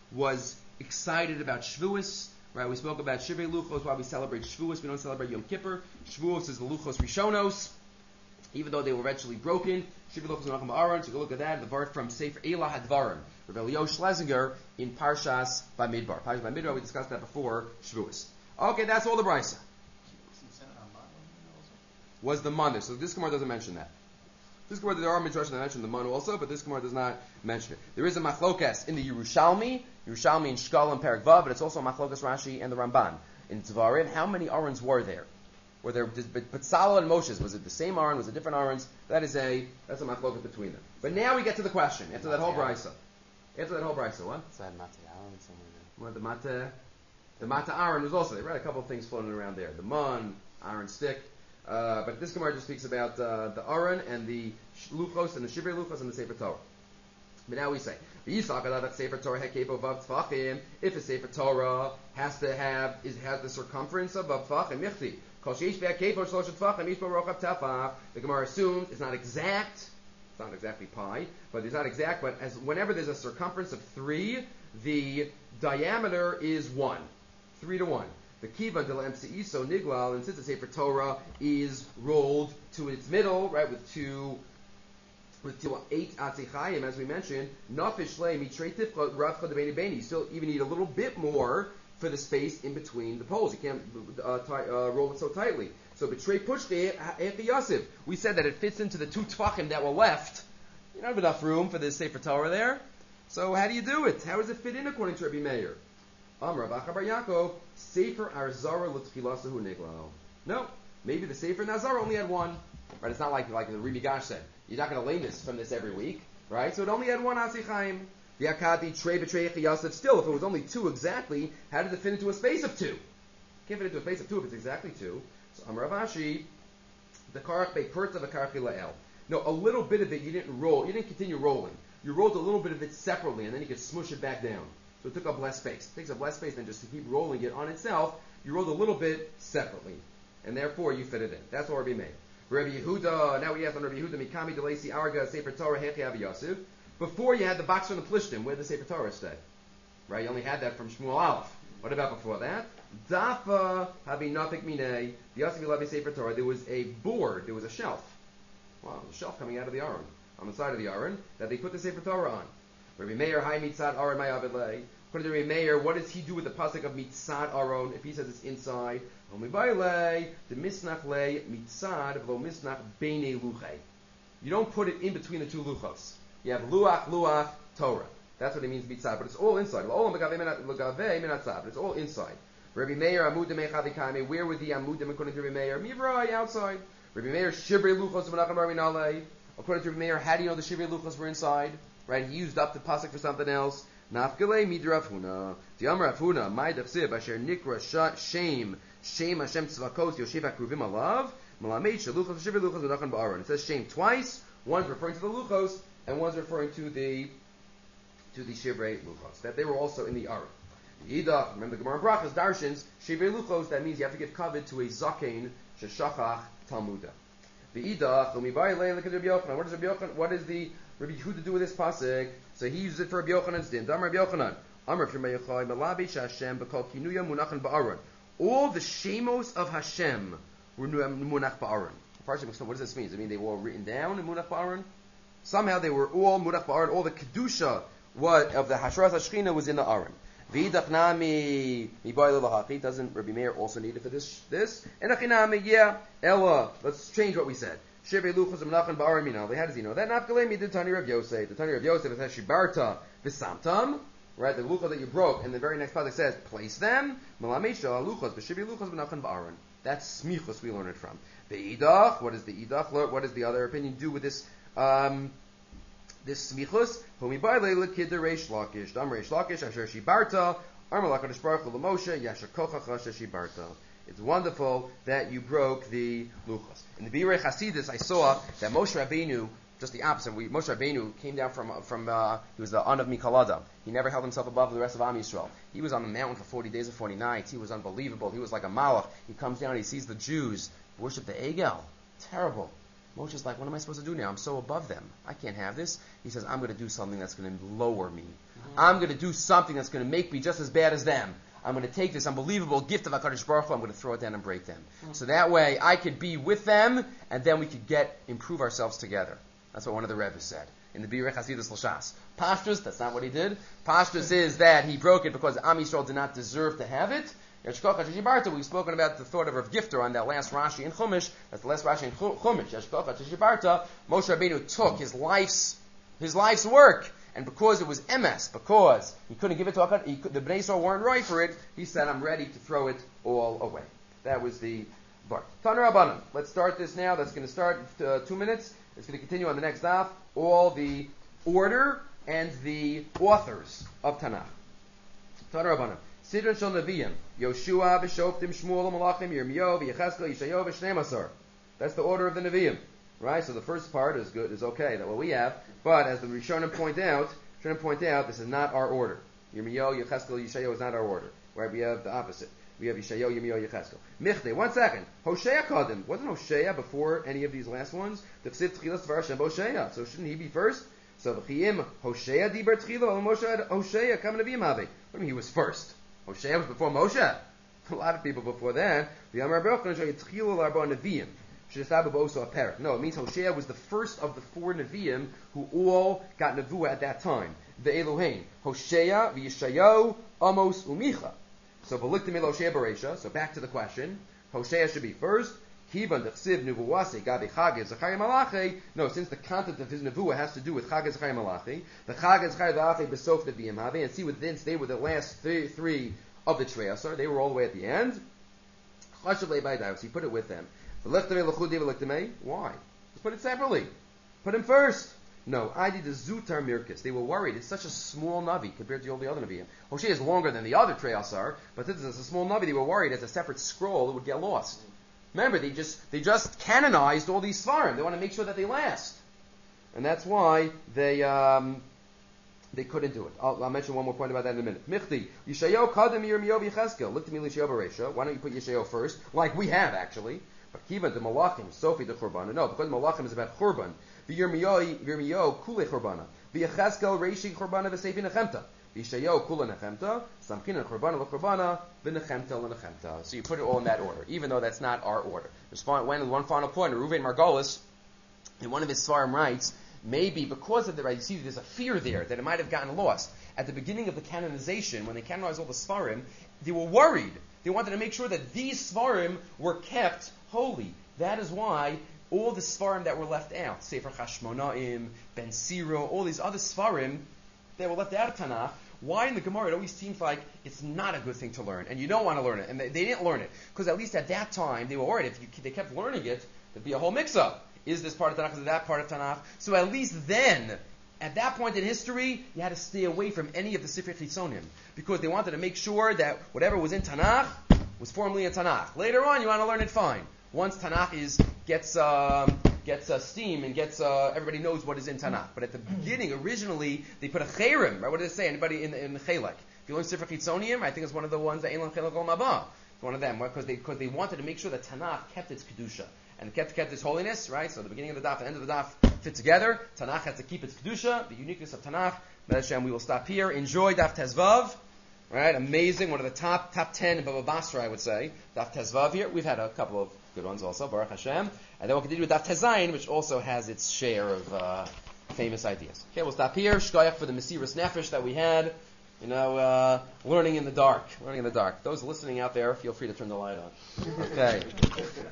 was excited about Shavuos. Right, we spoke about Shivrei Luchos, why we celebrate Shavuos. We don't celebrate Yom Kippur. Shavuos is the Luchos Rishonos, even though they were eventually broken. Shivrei Luchos Menachem Aaron. So go look at that. The vart from Sefer Elah Hadvarim, Rav Elio Schlesinger in Parshas Bamidbar. Parshas Bamidbar, we discussed that before Shavuos. Okay, that's all the brisa. Was the Manu? So this Gemara doesn't mention that. This Gemara, there are midrashim that mention the Manu also, but this Gemara does not mention it. There is a machlokas in the Yerushalmi, Yerushalmi in Shkal and Perek Vav, but it's also a machlokas Rashi and the Ramban in Tvarim. How many Arons were there? Were there Betzalel and Moshe's? Was it the same Aron? Was it different Arons? That is a that's a machlokas between them. But now we get to the question after that whole brisa. After that whole brisa, what? Inside Mate Aaron somewhere there. What the Mate? The Mate Aaron was also there. Right, a couple of things floating around there. The Mun, Aaron stick. Uh, but this Gemara just speaks about uh, the Aron and the Luchos and the Shivrei Luchos and the Sefer Torah. But now we say, if a Sefer Torah has to have is has the circumference of Vav Tfachim, the Gemara assumes it's not exact. It's not exactly pi, but it's not exact. But as whenever there's a circumference of three, the diameter is one, three to one. The kiva de la so niglal, and since the Sefer Torah is rolled to its middle, right, with two, with two eight atzichayim, as we mentioned, nafish le mitrei tifcha ravcha debeni beni. You still even need a little bit more for the space in between the poles. You can't uh, tie, uh, roll it so tightly. So betrei pushte at the yasiv. We said that it fits into the two tfachim that were left. You don't have enough room for the Sefer Torah there. So how do you do it? How does it fit in according to Rabbi Meir? Amar Bachabar Yaakov, Sefer Arzara L'Tfilasahu Niglao. No, maybe the Sefer Nazar only had one. Right? It's not like like the Rebbe Gash said. You're not going to lay this from this every week, right? So it only had one Asichaim. The Akati Trey Betrei Yosef. Still, if it was only two exactly, how did it fit into a space of two? Can't fit into a space of two if it's exactly two. So Amar Avashi, the Karach Be'Perta V'Karach Lael. No, a little bit of it you didn't roll. You didn't continue rolling. You rolled a little bit of it separately, and then you could smush it back down. So it took up less space. It takes up less space than just to keep rolling it on itself. You rolled a little bit separately, and therefore you fit it in. That's what Rabbi made. Rabbi Yehuda, now we ask on Rabbi Yehuda, Mikami Delesi Arga Sefer Torah Hechi Avi Yosef. Before you had the box from the Plishtim, where did the Sefer Torah stay? Right, you only had that from Shmuel Aleph. What about before that? Dafa Habi Nafik Minei, the Yosef Levi Sefer Torah, there was a board, there was a shelf. Wow, a shelf coming out of the Aron, on the side of the Aron, that they put the Sefer Torah on. Rabbi Meir, Hai Mitzad Aron Mayavilei. According to Rabbi Meir, what does he do with the pasuk of Mitzad Aron if he says it's inside? Only Bailei, the Misnach Le, Mitzad, V'lo Misnach Beinei Luchei. You don't put it in between the two Luchos. You have Luach, Luach, Torah. That's what it means Mitzad, but it's all inside. But it's all inside. Rabbi Meir, Amudim Echadikame, where were the Amudim according to Rabbi Meir? Mivrai, outside. Rabbi Meir, Shivrei Luchos, Menachem Rabbi Nalei. According to Rabbi Meir, how do you know the Shivrei Luchos were inside? right? He used up the pasuk for something else. Nafgale midra Rav Huna. The Amar Rav Huna, my dechsiv asher nikra shame shame Hashem tzvakos yoshev akruvim alav malamed shaluchos shiver luchos v'nachan ba'aron. It says shame twice. One's referring to the luchos, and one's referring to the to the shivrei luchos. That they were also in the aron. Yidach, remember the Gemara Brachas Darshins shivrei luchos. That means you have to give kavod to a zaken sheshachach talmuda. The Idach, umibai leil lekad Rabbi Yochanan. What does Rabbi Yochanan? What is the Rabbi Yehuda do with this pasuk? So he uses it for Rabbi Yochanan's din. Dam Rabbi Yochanan. Amar Shemay Yochai Malabi Hashem B'Kol Kinuya Munachan Ba'aron. All the shemos of Hashem were munach ba'aron. What does this mean? Does it mean they were all written down in munach ba'aron? Somehow they were all munach ba'aron. All the kedusha was of the Hashras Hashchina was in the aron. V'idach nami mibai le'lahachi. Doesn't Rabbi Meir also need it for this? This and achinami, yeah. Ella. Let's change what we said. Shivei luchos munachan ba'aron minal. How does he know that? Nafkalei did Tani Rav Yosef. The Tani Rav Yosef it says shibarta v'samtam. Right, the luchos that you broke, and the very next pasuk says, place them. Malamesha luchos b'shivei luchos munachan ba'aron. That's smichos we learn it from. The idach. What is the idach? What does the other opinion do with this? Um, this smichos. Homi ba'ilei lekid reish lakish. Dam reish lakish asher shibarta. Arma lakadosh baruch hu l'Moshe yasher kochach asher shibarta. It's wonderful that you broke the luchos. In the Birei Chasidus, I saw that Moshe Rabbeinu, just the opposite. We, Moshe Rabbeinu came down from from uh, he was the son of Mikalada. He never held himself above the rest of Am Yisrael. He was on the mountain for forty days and forty nights. He was unbelievable. He was like a malach. He comes down, he sees the Jews worship the Egel. Terrible. Moshe's like, what am I supposed to do now? I'm so above them. I can't have this. He says, I'm going to do something that's going to lower me. Mm-hmm. I'm going to do something that's going to make me just as bad as them. I'm going to take this unbelievable gift of HaKadosh Baruch Hu, I'm going to throw it down and break them. Mm-hmm. So that way I could be with them, and then we could get, improve ourselves together. That's what one of the Rebbe's said in the Birei Chasidus L'Shas. Pashtus, that's not what he did. Pashtus is that he broke it because Am Yisrael did not deserve to have it. We've spoken about the thought of Rav Gifter on that last Rashi in Chumash. That's the last Rashi in Chumash. Moshe Rabbeinu took his life's his life's work, and because it was M S, because he couldn't give it to HaKadosh, he could, the Bnei Yisrael weren't right for it, he said, I'm ready to throw it all away. That was the bar. Taner Rabbanan. Let's start this now. That's going to start uh, two minutes. It's going to continue on the next daf. All the order and the authors of Tanakh. Taner Rabbanan. Sidron Shel Nevi'im. Yoshua v'Shoftim Shmuel Malachim Yirmiyahu v'Yechezkel Yishayahu v'Shnemasar. That's the order of the Nevi'im. Right? So the first part is good, is okay, that what we have. But as the Rishonim point out, Rishonim point out, this is not our order. Yirmiyahu, Yechezkel, Yishayahu is not our order. Right? We have the opposite. We have Yishayahu, Yirmiyahu, Yechezkel. Michte, one second. Hosea Kadim. Wasn't Hosea before any of these last ones? The Ksiv Tchilas Tvar Hashem Hosea. So shouldn't he be first? So V'chiyim Hosea Diber Tchila, Al Moshe Hosea Kam Nevi'im Havi. What do you mean he was first? Hosea was before Moshe. A lot of people before that. The Amar Baruch Hu Tchila L'arba Nevi'im. No, it means Hosea was the first of the four Nevi'im who all got Nevuah at that time. The Elohein. Hosea, V'Yishayahu, Amos, Umicha. So V'liktim El Hosea Bereisha. So back to the question. Hosea should be first. Kivan D'chsiv Nevuase Gabi Chagei Zechariah Malachi. No, since the content of his Nevuah has to do with Chagei Zechariah Malachi. The Chagei Zechariah Malachi Besof Nevi'im Havi. And see within, they were the last three, three of the Treasar. They were all the way at the end. Chashav Le'Baydai. So he put it with them. Why? Just put it separately. Put him first. No, I did the Zutar Mirkis. They were worried. It's such a small Navi compared to all the other Navi'im. Hosea is longer than the other Treasar, but this is a small Navi. They were worried as a separate scroll it would get lost. Remember, they just they just canonized all these Svarim. They want to make sure that they last, and that's why they um, they couldn't do it. I'll, I'll mention one more point about that in a minute. Michti Yishayahu Kadam Yirmiyahu Yechezkel. Look to me, Yishayahu Bereisha. Why don't you put Yishayahu first, like we have actually? But Kiva the Malachim, Sophie the Churbana. No, because Malachim is about Churban. The Yirmiyahu Yirmiyahu Kule Churbana. The Yechezkel Reishi Churbana v'Seifi Nechemta. The Yishayahu Kula Nechemta. Samkina Churbana LeChurbana v'Nechemta LeNechemta. So you put it all in that order, even though that's not our order. There's one, one final point. Reuven Margolis, in one of his Svarim writes, maybe because of the right, you see, there's a fear there that it might have gotten lost at the beginning of the canonization when they canonized all the Svarim. They were worried. They wanted to make sure that these Svarim were kept holy. That is why all the Svarim that were left out, Sefer Chashmonaim, Ben Siro, all these other Svarim that were left out of Tanakh, why in the Gemara it always seems like it's not a good thing to learn, and you don't want to learn it, and they, they didn't learn it, because at least at that time they were worried if you, they kept learning it, there'd be a whole mix-up. Is this part of Tanakh? Is that part of Tanakh? So at least then, At that point in history, you had to stay away from any of the Sifrei Chitzonim because they wanted to make sure that whatever was in Tanakh was formally in Tanakh. Later on, you want to learn it fine. Once Tanakh is gets um, gets uh, steam and gets uh, everybody knows what is in Tanakh. But at the beginning, originally, they put a cherem. Right? What did it say? Anybody in the, in the Chelek? If you learn Sifrei Chitzonim, I think it's one of the ones that Eilan Chelek Ol Mabah. It's one of them because they because they wanted to make sure that Tanakh kept its kedusha and kept kept its holiness. Right. So the beginning of the daf, the end of the daf fit together. Tanakh has to keep its kedusha, the uniqueness of Tanakh. Be'ez Hashem, we will stop here. Enjoy daf Tezvav. Right, amazing. One of the top top ten in Baba Basra, I would say. Daf Tezvav here. We've had a couple of good ones also. Baruch Hashem. And then we'll continue with Daf Tezayin, which also has its share of uh, famous ideas. Okay, we'll stop here. Shkoyach for the Mesiras Nefesh that we had. You know, uh, learning in the dark. Learning in the dark. Those listening out there, feel free to turn the light on. Okay.